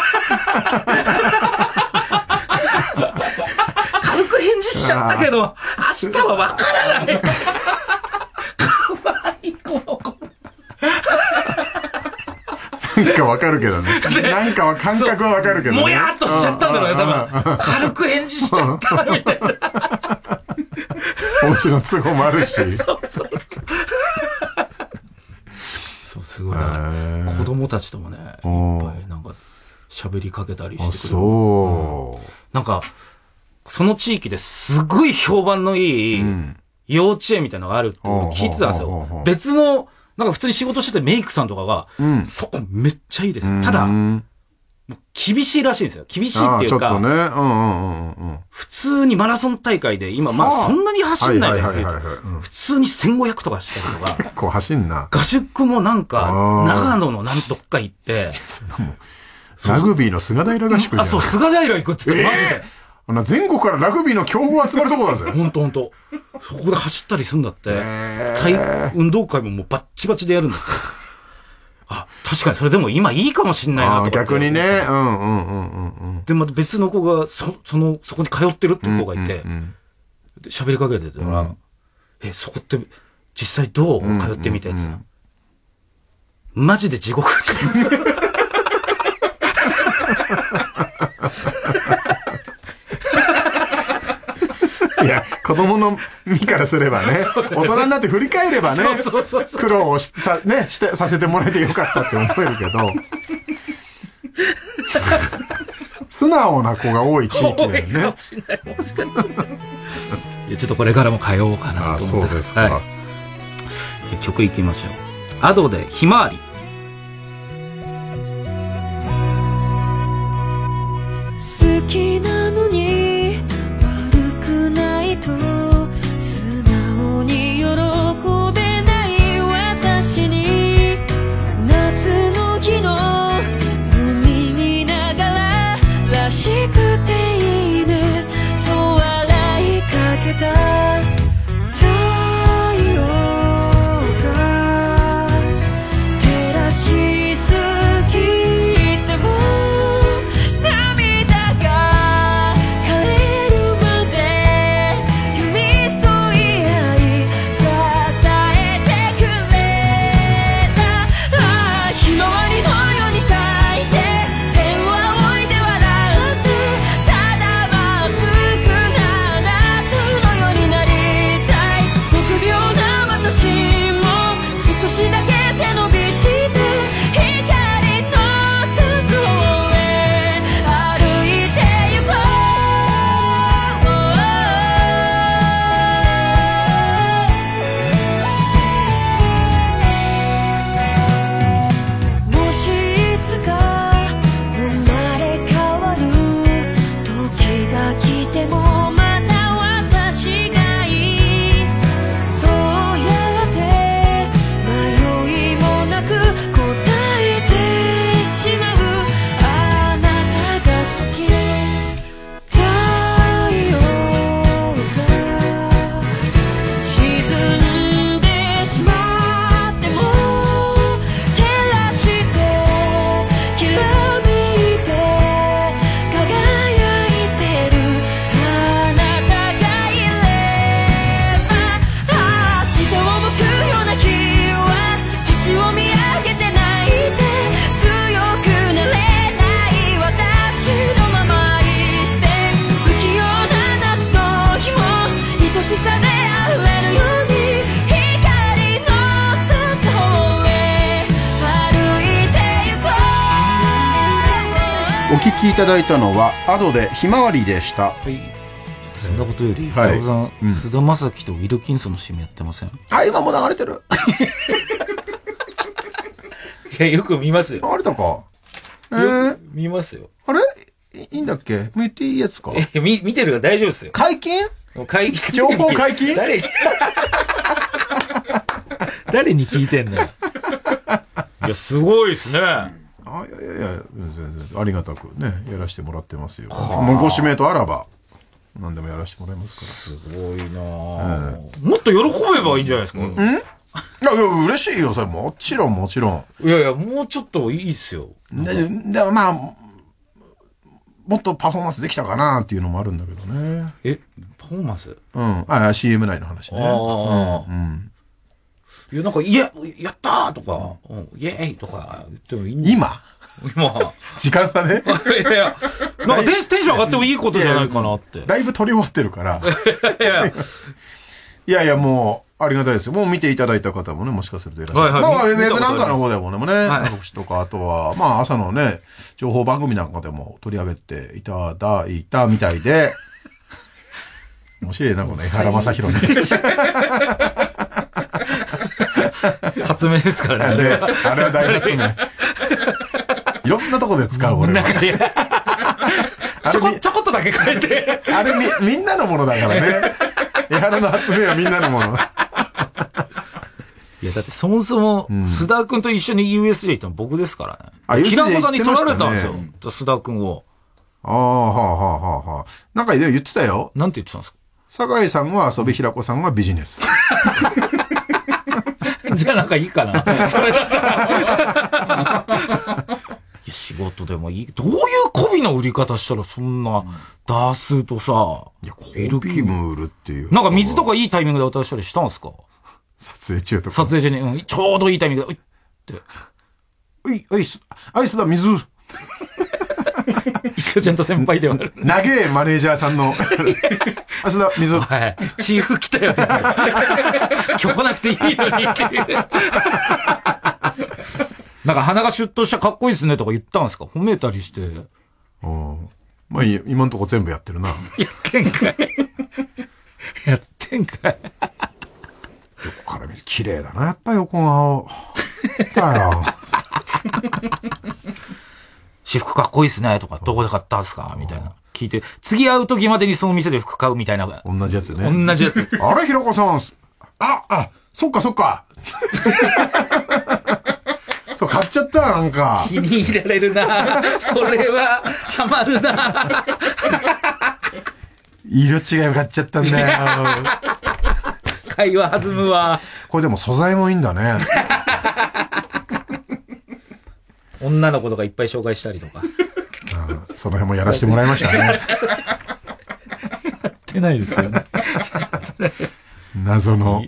軽く返事しちゃったけど、明日は分からない。かわいいこの子。 なんかわかるけどね。なんか感覚はわかるけどね。 もやーっとしちゃったんだろうね、多分。軽く返事しちゃったみたいな。 お家の都合もあるし。 そう、すごいな。子供たちともね、いっぱいなんか喋りかけたりしてくれる。なんか、その地域ですごい評判のいい幼稚園みたいなのがあるって聞いてたんですよ。別の、なんか普通に仕事しててメイクさんとかが、そこめっちゃいいです。ただ、厳しいらしいんですよ。厳しいっていうか、 ちょっとね、 普通にマラソン大会で今、まあそんなに走んないじゃないですか。普通に1500とか走ったりとか。 結構走んな。 合宿もなんか、長野のどっか行って、 ラグビーの菅平合宿。 そう、菅平行くっつってマジで。 全国からラグビーの強豪集まるとこだぜ。 ほんと。そこで走ったりするんだって。運動会ももうバッチバチでやるんだって。あ、確かにそれでも今いいかもしんないなとか。 逆にね。 で、また別の子が、そこに通ってるっていう子がいて、喋りかけてたら、そこって実際どう通ってみたやつ。マジで地獄って言うんですよ。 いや、子供の身からすればね、大人になって振り返ればね、苦労をさせてもらえてよかったって思えるけど、素直な子が多い地域だよね。 いや、ちょっとこれからも通おうかなと思って。 そうですか。じゃあ曲いきましょう。アドでひまわり。 好きなのに悪くないお聞きいただいたのはアドでひまわりでした。 はい。そんなことより、 はい、 さん、菅田将暉とウィルキンソンの CM やってません？ あ、今も流れてる。 いや、よく見ますよ。 流れたか。 見ますよ。 あれいいんだっけ？もう言っていいやつか。 見てるから大丈夫ですよ。 解禁？ 解禁。 情報解禁？ 誰に聞いてんの？いや、すごいですね。 いや、全然ありがたくね、やらせてもらってますよ。もうご指名とあらば、何でもやらせてもらいますから。 すごいなぁ、もっと喜べばいいんじゃないですか。いや、嬉しいよ、それ。もちろん。 いや、もうちょっといいっすよ。 でもまあ、もっとパフォーマンスできたかなっていうのもあるんだけどね。 パフォーマンス？ CM 内の話ね。 いや、なんか、やったーとか、イェーイとか言ってもいいんだよ。今時間差ね。 いや、なんかテンション上がってもいいことじゃないかなって。 だいぶ取り終わってるから。いや、もう、ありがたいですよ。もう見ていただいた方もね、もしかするといらっしゃる。まあ、ウェブなんかの方でもね、私とか、あとは、まあ、朝のね、情報番組なんかでも取り上げていただいたみたいで、面白いな、この江原正宏のやつ。 発明ですからね。 あれは大発明。いろんなとこで使う、俺は。 ちょこっとだけ変えて。 あれみんなのものだからね。江原の発明はみんなのもの。 いや、だってそもそも、須田くんと一緒に USJ 行ったの僕ですからね。平子さんに取られたんですよ。須田くんを。 なんか言ってたよ。 なんて言ってたんですか？ 酒井さんは遊び、平子さんはビジネス。 じゃあなんかいいかな。それだったら。いや、仕事でもいい。どういう媚びの売り方したらそんな出すとさ。 いや、媚びも売るっていう。 なんか水とかいいタイミングで渡したりしたんですか？ 撮影中とか。 撮影中に、ちょうどいいタイミングで、って。アイスだ、水。一応ちゃんと先輩ではある。 長えマネージャーさんの。アイスだ、水。 はい。チーフ来たよってやつ。今日来なくていいのにっていう。なんか鼻がシュッとしたかっこいいですねとか言ったんですか？褒めたりして。 まあいい、今んとこ全部やってるな。 やってんかい。 横から見る綺麗だな、やっぱ横顔。だよ。 私服かっこいいっすねとか、どこで買ったんすかみたいな。聞いて、次会う時までにその店で服買うみたいな。 同じやつね。 同じやつ。 あれ、ひろこさん。そっか。そう、買っちゃった、なんか。 気に入られるなそれは、ハマるな色違い買っちゃったんだよ。 会話弾むわ。 これでも素材もいいんだね。 女の子とかいっぱい紹介したりとか。 その辺もやらせてもらいましたね。やってないですよね。 謎の、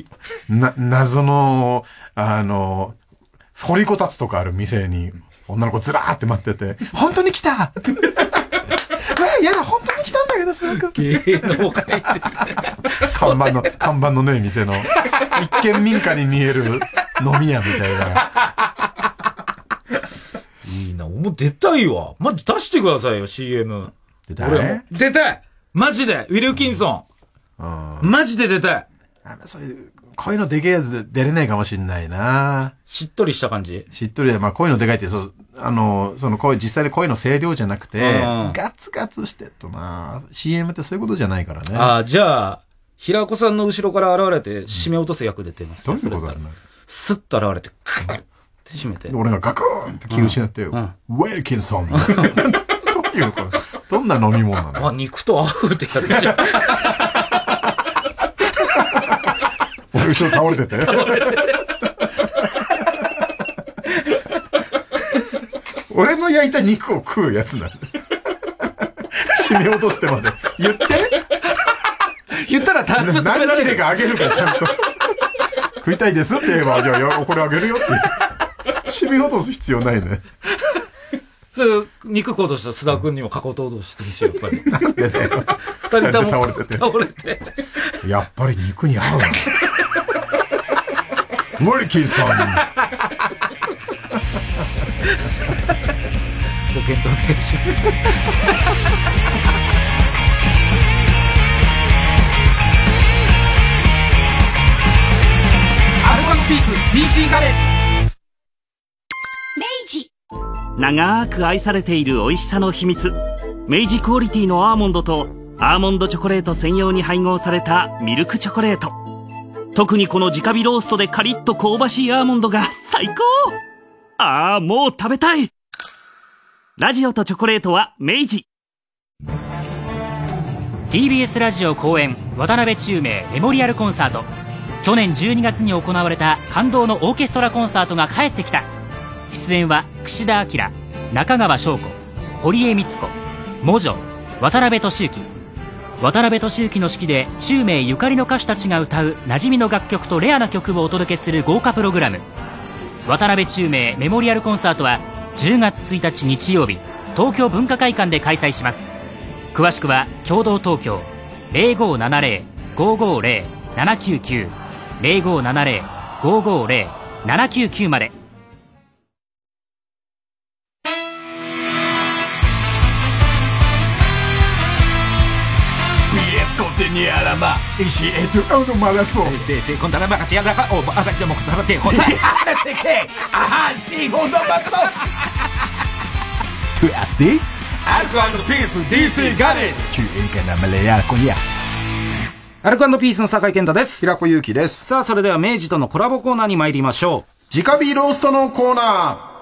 掘りこたつとかある店に女の子ずらーって待ってて、本当に来たいや、本当に来たんだけどさ、 芸能界ですね。看板のね、店の。一見民家に見える飲み屋みたいな。 いいな、もう出たいわ。マジ出してくださいよ、CM。 出たい？ 出たい！マジでウィルキンソン。マジで出たい。 そういう、こういうのでけえやつで出れないかもしんないな。 しっとりした感じ？ しっとりで、まあこういうのでかいって、実際でこういうの声量じゃなくて、ガツガツしてっとな。CM ってそういうことじゃないからね。 じゃあ、平子さんの後ろから現れて、締め落とす役出てます。 どういうことだろうな。 スッと現れて、クッって締めて。 俺がガクーンって気失って、ウェルキンソン。どういうこと？どんな飲み物なの？ 肉と合うってやつじゃん。 俺後ろ倒れてて。俺の焼いた肉を食うやつなんだ。締め落としてまで。 言ったら何切れかあげるかちゃんと。食いたいですって言えば、じゃあこれあげるよって。締め落とす必要ないね。 それ、肉食おうとした須田君にも囲うと落としてるし、やっぱり。 なんでだよ。 二人とも倒れて。やっぱり肉に合うな。ウォルキンさん。 ボ検討お願いします。アルコ&ピース DC ガレージ。 明治。 長く愛されている美味しさの秘密、明治クオリティのアーモンドとアーモンドチョコレート専用に配合されたミルクチョコレート。特にこの直火ローストでカリッと香ばしいアーモンドが最高。ああ、もう食べたい。ラジオとチョコレートは明治。 TBS ラジオ公演渡辺宙明メモリアルコンサート。去年12月に行われた感動のオーケストラコンサートが帰ってきた。出演は櫛田明、中川翔子、堀江光子、モジョ、渡辺俊之。渡辺俊之の指揮で宙明ゆかりの歌手たちが歌う馴染みの楽曲とレアな曲をお届けする豪華プログラム。渡辺宙明メモリアルコンサートは10月1日日曜日、東京文化会館で開催します。詳しくは共同東京 0570-550-799 0570-550-799 まで。 アルコ&ピース DC ガレージ。アルコ&ピースの酒井健太です。 平子祐希です。 さあ、それでは明治とのコラボコーナーに参りましょう。 直火ローストのコーナー。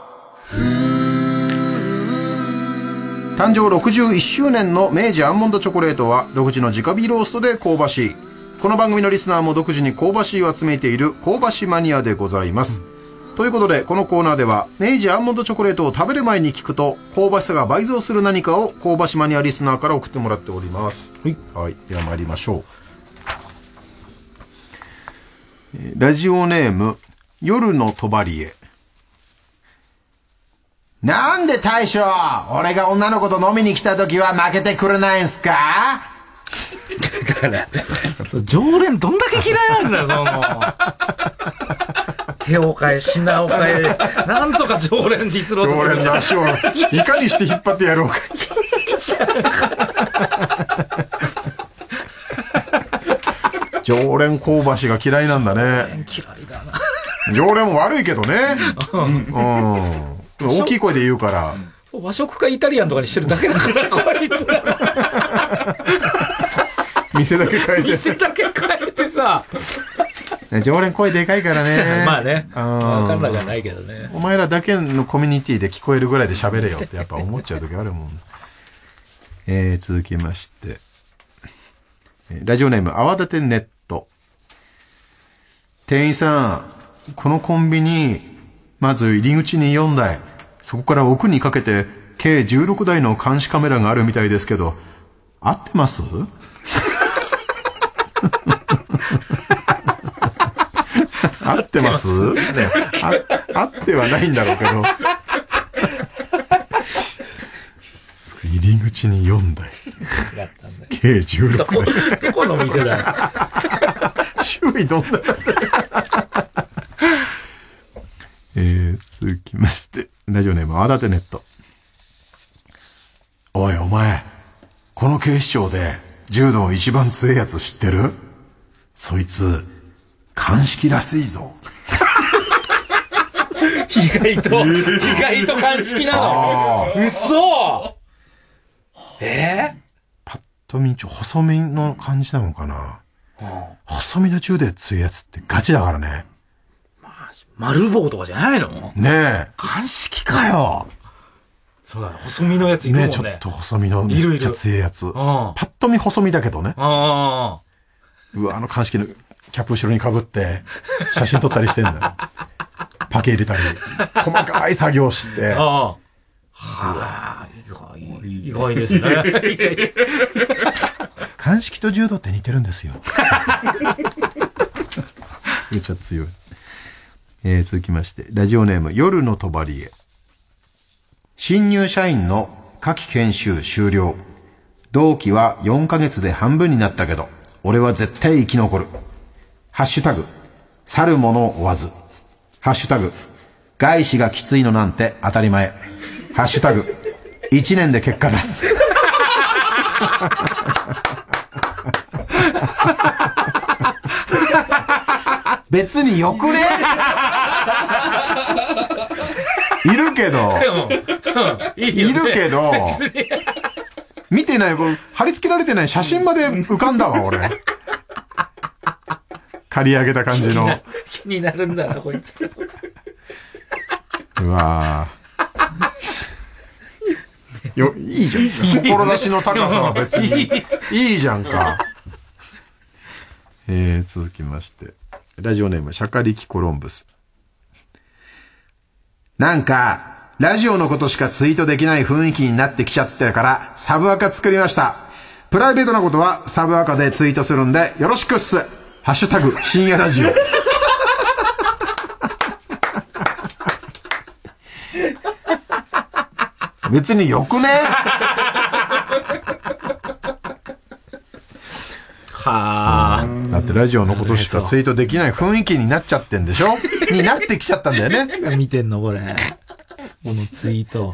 誕生61周年の明治アーモンドチョコレートは独自の直火ローストで香ばしい。この番組のリスナーも独自に香ばしいを集めている香ばしマニアでございます。ということで、このコーナーでは明治アーモンドチョコレートを食べる前に聞くと香ばしさが倍増する何かを香ばしマニアリスナーから送ってもらっております。はい、では参りましょう。ラジオネーム夜のとばりえ。なんで大将、俺が女の子と飲みに来た時は負けてくれないんすか？ だから常連どんだけ嫌いなんだよ、その手を変え品を変え、なんとか常連ディスろうとする。 常連の足をいかにして引っ張ってやろうか。常連香ばしが嫌いなんだね。 嫌いだな。 常連も悪いけどね。大きい声で言うから。 和食かイタリアンとかにしてるだけだからこいつら。 店だけ変えて。 店だけ変えてさ。 常連声でかいからね。 まあね。わかんなくはないけどね。 お前らだけのコミュニティで聞こえるぐらいで喋れよってやっぱ思っちゃう時あるもん。続きまして。ラジオネーム泡立てネット。店員さん、このコンビニ、まず入り口に4台、そこから奥にかけて計16台の監視カメラがあるみたいですけど、合ってます？合ってます？ね、合ってはないんだろうけど。入り口に4台。計16台。 どこの店だよ。 周囲どんな続きまして、ラジオネーム、泡立てネット。おいお前、この警視庁で柔道一番強いやつ知ってる？そいつ、鑑識らしいぞ。 意外と鑑識なの？嘘！ パッと見、細身の感じなのかな？細身の銃で強いやつってガチだからね。 丸棒とかじゃないの？ ねえ。 鑑識かよ。そうだね。細身のやついるもんね。 ね、ちょっと細身のめっちゃ強いやつ。パッと見細身だけどね。うわ、鑑識のキャップ後ろに被って写真撮ったりしてんだよ。パケ入れたり、細かい作業して。 意外ですね。 鑑識と柔道って似てるんですよ。めっちゃ強い。続きまして、ラジオネーム、夜のとばりえ。新入社員の夏季研修終了。同期は4ヶ月で半分になったけど、俺は絶対生き残る。ハッシュタグ、去る者を追わず。ハッシュタグ、外資がきついのなんて当たり前。ハッシュタグ、 1年で結果出す。別によくねいるけど、いるけど、見てない、これ貼り付けられてない写真まで浮かんだわ、俺。刈り上げた感じの。 気になるんだな、こいつ。 うわよ、いいじゃん。志の高さは別に。いいじゃんか。続きまして。ラジオネーム、シャカリキコロンブス。なんか、ラジオのことしかツイートできない雰囲気になってきちゃってるから、サブアカ作りました。プライベートなことはサブアカでツイートするんで、よろしくっす。ハッシュタグ、深夜ラジオ。別によくねはあ。 だってラジオのことしかツイートできない雰囲気になっちゃってんでしょになってきちゃったんだよね。 見てんのこれ。このツイート。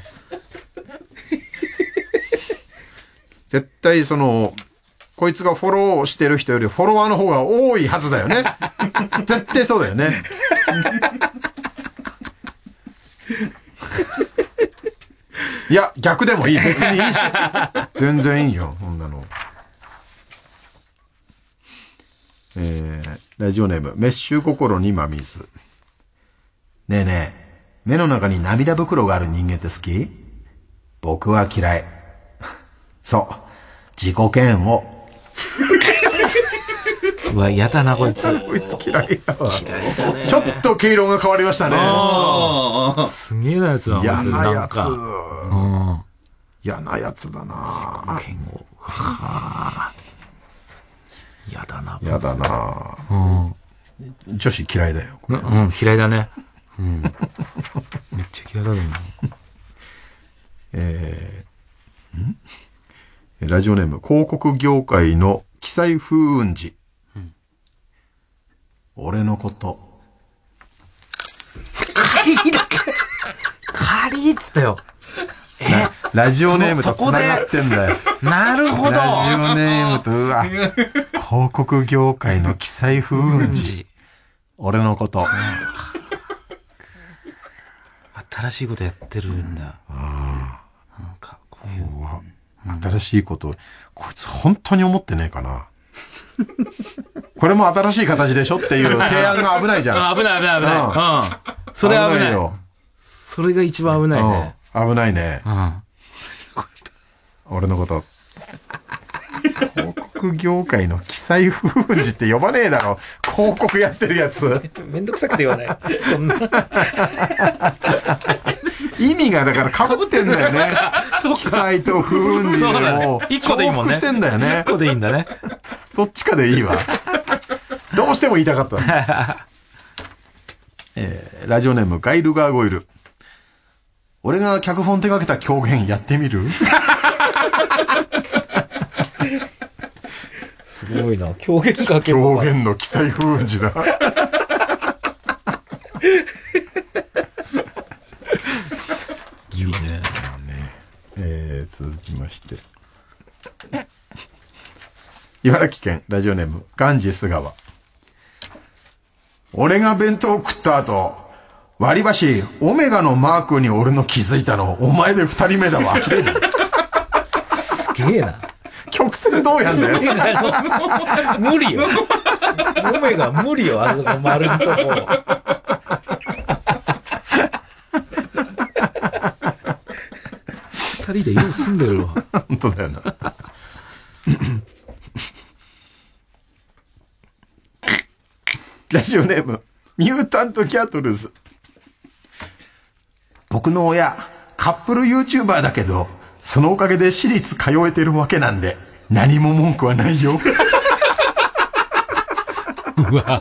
絶対こいつがフォローしてる人よりフォロワーの方が多いはずだよね。絶対そうだよね。いや、逆でもいい。別にいいし。全然いいよ、こんなの。ラジオネーム、メッシュ心に真水。ねえねえ、目の中に涙袋がある人間って好き？僕は嫌い。そう、自己嫌悪。 うわ、やだな、こいつ。 こいつ嫌いだわ。ちょっと毛色が変わりましたね。 すげえなやつだな、 嫌なやつ。 うん嫌なやつだな。 嫌悪。はあ。やだな。 嫌だな。女子嫌いだよ。 嫌いだね。めっちゃ嫌いだと思う。ラジオネーム、広告業界の記載風雲児。俺のこと。 カリーっつったよ。 ラジオネームと繋がってんだよ。 なるほど。 ラジオネームと、うわ、広告業界の記載風雲児。俺のこと。 新しいことやってるんだ。なんか、こういう。 新しいこと、こいつ本当に思ってねえかな。これも新しい形でしょっていう提案が危ないじゃん。 危ない。それは危ないよ。それが一番危ないね。 危ないね。俺のこと。広告業界の記載風雲児って呼ばねえだろ。広告やってるやつ。 めんどくさくて言わない。そんな。 意味がだから被ってんだよね。記載と風雲児でも一個でいいもんね。 重複してんだよね。 一個でいいんだね。 どっちかでいいわ。どうしても言いたかった。ラジオネームガイルガーゴイル。俺が脚本手掛けた狂言やってみる？ すごいな。狂言かけ狂言の記載風雲児だ。 いいね。 続きまして。茨城県ラジオネームガンジス川。俺が弁当食った後、割り箸オメガのマークに俺の気づいたのお前で2人目だわ。 すげえな。 曲線どうやんだよ。 無理よ。オメガ無理よ、あそこ丸んとこ。2人でよう住んでるわ。 本当だよな。ラジオネームミュータントキャトルズ。僕の親カップル YouTuber だけど、そのおかげで私立通えてるわけなんで何も文句はないよ。 うわ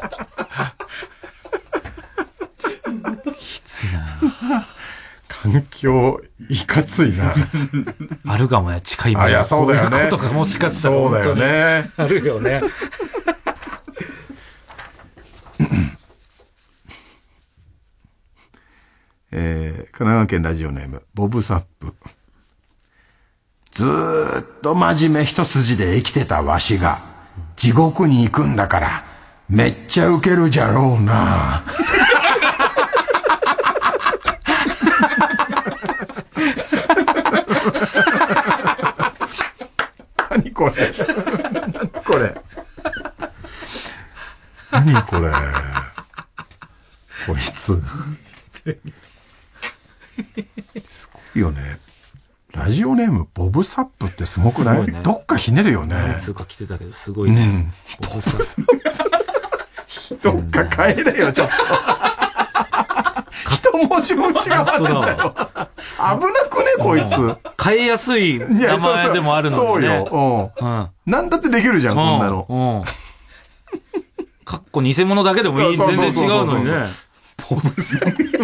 きついな。 環境いかついな。 あるかもね、近いもん。 いや、そうだよね。 こういうことがもしかしたらそうだよね。 あるよね。 神奈川県ラジオネームボブサップ。 ずーっと真面目一筋で生きてたわしが地獄に行くんだからめっちゃウケるじゃろうな。何これこれ何これこいつすごいよね。ラジオネームボブサップってすごくない？ね、どっかひねるよね。 つうか来てたけどすごいね、ボブサップどっか変えれよちょっと一文字も違わねえんだよ。危なくねこいつ。 変えやすい名前でもあるのにね。 そうよ、なんだってできるじゃん、こんなの。 かっこ偽物だけでもいい。全然違うのにね。ボブサップ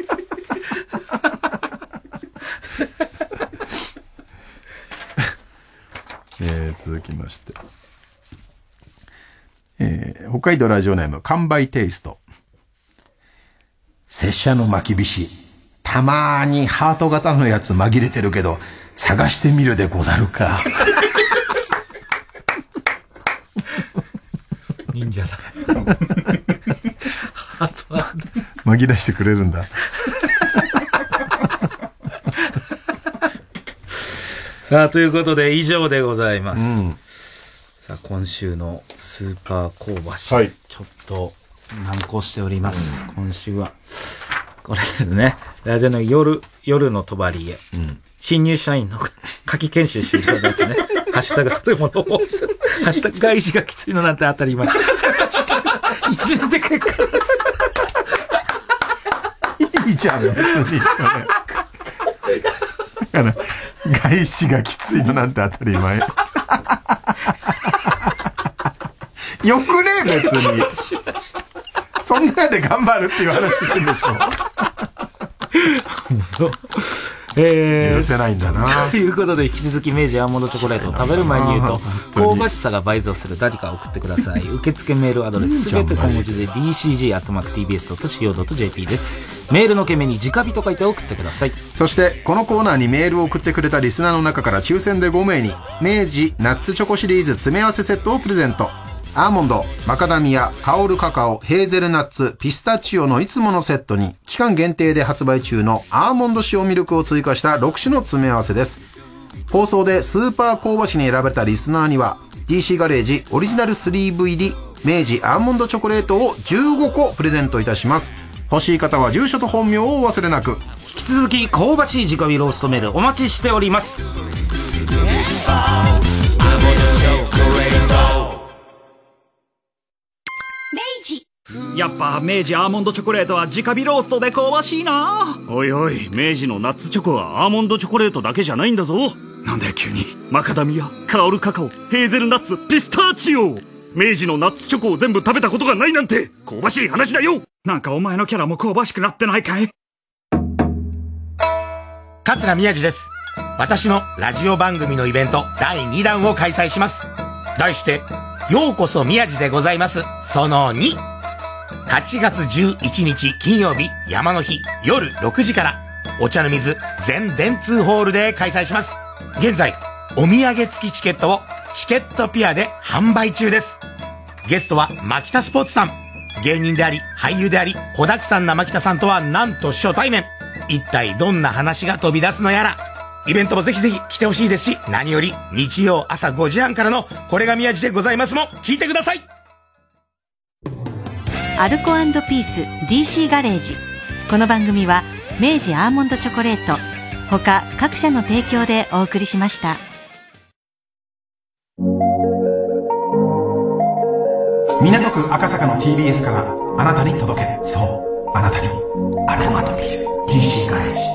続きまして、北海道ラジオネーム完売テイスト。拙者の巻き菱、たまーにハート型のやつ紛れてるけど探してみるでござるか。 忍者だ。ハート紛らしてくれるんだ。 さあ、ということで以上でございます。さあ、今週のスーパー香ばし、ちょっと難航しております。今週は。これですね。ラジオの夜の帳へ。新入社員の夏季研修終了のやつね。ハッシュタグそれものをする。ハッシュタグ外資がきついのなんて当たり前。一年で結果です。 いいじゃん、別に。外資がきついのなんて当たり前。よくね別に。そんなで頑張るっていう話してんでしょ。許せないんだな。 ということで引き続き明治アーモンドチョコレートを食べる前に言うと香ばしさが倍増する誰か送ってください。受付メールアドレスすべて小文字で dcg@tbs.co.jp です。メールの件名に直火と書いて送ってください。 そしてこのコーナーにメールを送ってくれたリスナーの中から抽選で5名に明治ナッツチョコシリーズ詰め合わせセットをプレゼント。アーモンド、マカダミア、カオルカカオ、ヘーゼルナッツ、ピスタチオのいつものセットに期間限定で発売中のアーモンド塩ミルクを追加した6種の詰め合わせです。放送でスーパー香ばしに選ばれたリスナーには DC ガレージオリジナルスリーブ入り明治アーモンドチョコレートを15個プレゼントいたします。欲しい方は住所と本名をお忘れなく。 引き続き香ばしい直火ローストメールお待ちしております。 やっぱ明治アーモンドチョコレートは直火ローストで香ばしいな。おいおい、明治のナッツチョコはアーモンドチョコレートだけじゃないんだぞ。なんだよ急に。マカダミア、カオルカカオ、ヘーゼルナッツ、ピスタチオ。明治のナッツチョコを全部食べたことがないなんて香ばしい話だよ。なんかお前のキャラも香ばしくなってないかい？ 桂宮治です。私のラジオ番組のイベント第2弾を開催します。題してようこそ宮治でございますその2。8月11日金曜日山の日夜6時からお茶の水全電通ホールで開催します。現在お土産付きチケットをチケットピアで販売中です。ゲストは牧田スポーツさん。芸人であり俳優であり子だくさんな牧田さんとはなんと初対面。一体どんな話が飛び出すのやら。イベントもぜひぜひ来てほしいですし、何より日曜朝5時半からのこれが宮治でございますも聞いてください。 アルコ&ピース DC ガレージ。この番組は明治アーモンドチョコレート他各社の提供でお送りしました。 港区赤坂の TBS からあなたに届け。そうあなたにアルコ&ピース DC ガレージ。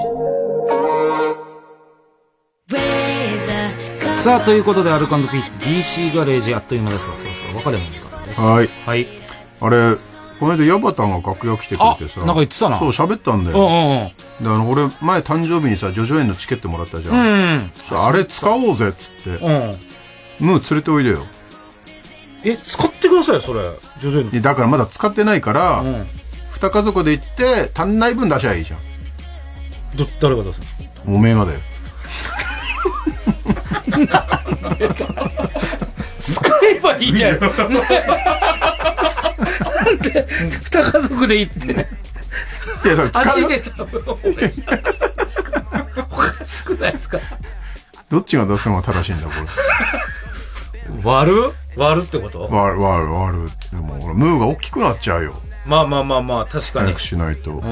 さあ、ということでアルコ&ピース DC ガレージあっという間ですが、そろそろ別れの時間です。 はい。 はい。 あれ、この間ヤバタンが楽屋来てくれてさ。 なんか言ってたな。 そう、喋ったんだよ。で、俺、前誕生日にさ、ジョジョ園のチケットもらったじゃん。あれ使おうぜっつって。ムー連れておいでよ。 使ってください、それ。ジョジョ園。 だからまだ使ってないから、二家族で行って、足んない分出しゃいいじゃん。 誰が出すの？ おめえがだよ。 使えばいいじゃん。なんで2家族で行って。 いや、それ使う。 足で食べる方がいいじゃないですか。おかしくないですか。 どっちが出すのが正しいんだ、これ。 割るってこと？ 割る。でも、ムーが大きくなっちゃうよ。 まあ、確かに。 早くしないと。 うん。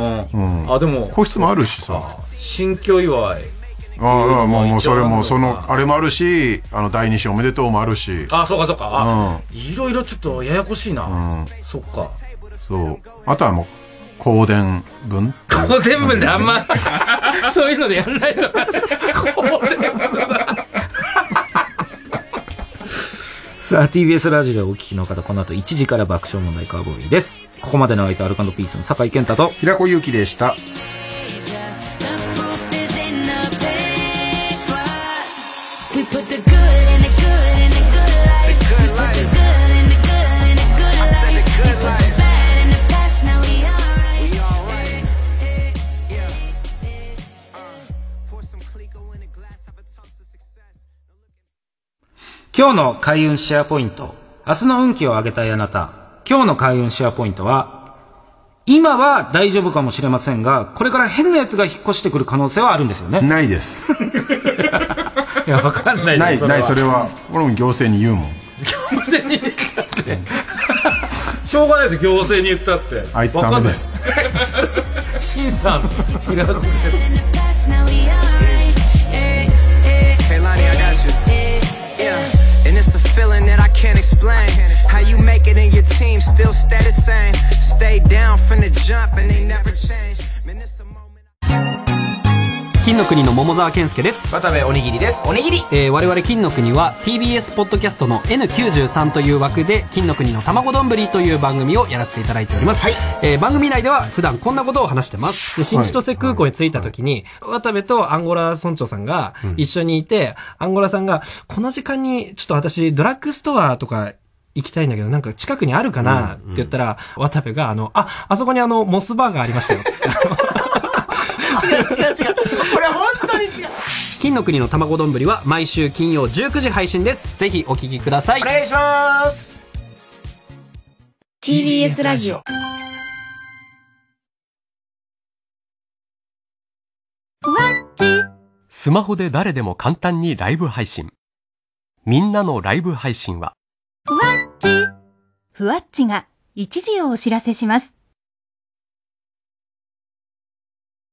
あ、でも。 個室もあるしさ。 新居祝い。 もうそれも、あれもあるし、第2子おめでとうもあるし。 あ、そうか。いろいろちょっとややこしいな。そっか。 そう。あとはもう、香典分香典分であんま、そういうのでやんないと思います。香典分だ。さあ、TBS ラジオでお聞きの方、この後1時から爆笑問題カーボーイです。ここまでの相手、アルカンドピースの酒井健太と平子祐希でした。 今日の開運シェアポイント。明日の運気を上げたいあなた。今日の開運シェアポイントは、今は大丈夫かもしれませんが、これから変な奴が引っ越してくる可能性はあるんですよね。 ないです。 いや、わかんないです。 ない、それは。俺も行政に言うもん。 行政に言ったって。しょうがないですよ、行政に言ったって。 あいつダメです。 シンさん、平子君。 And it's a feeling that I can't explain. How you make it in your team still stay the same. Stay down from the jump and they never change. Man, it's a moment. 金の国の桃沢健介です。 渡部おにぎりです。おにぎり。 我々金の国は TBS ポッドキャストの N93 という枠で金の国の卵丼という番組をやらせていただいております。はい。番組内では普段こんなことを話してます。で、新千歳空港に着いた時に、渡部とアンゴラ村長さんが一緒にいて、アンゴラさんがこの時間にちょっと私ドラッグストアとか行きたいんだけど、なんか近くにあるかなって言ったら、渡部があそこにモスバーガーありましたよ。つって。 違う。これは本当に違う。 金の国の卵丼は毎週金曜19時配信です。ぜひお聞きください。 お願いします。 TBS ラジオ。 スマホで誰でも簡単にライブ配信。みんなのライブ配信はふわっちが一時をお知らせします。